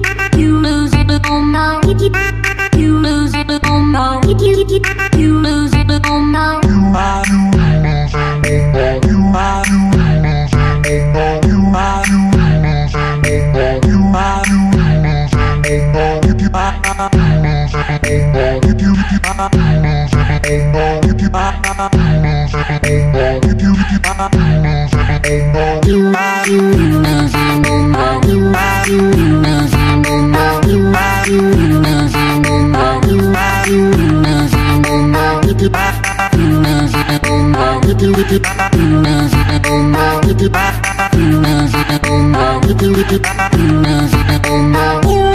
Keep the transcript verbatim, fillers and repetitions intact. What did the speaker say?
You lose it, oh no. You lose it, oh no. You lose it, oh no. You are you You are you You are you You are you You are you You lose it, oh no. You are you You lose it, oh no. You are you You lose it, oh no. You are you You lose it, oh no. You lose it, oh no. You lose it, oh no. You lose it, oh no. You lose it, oh no.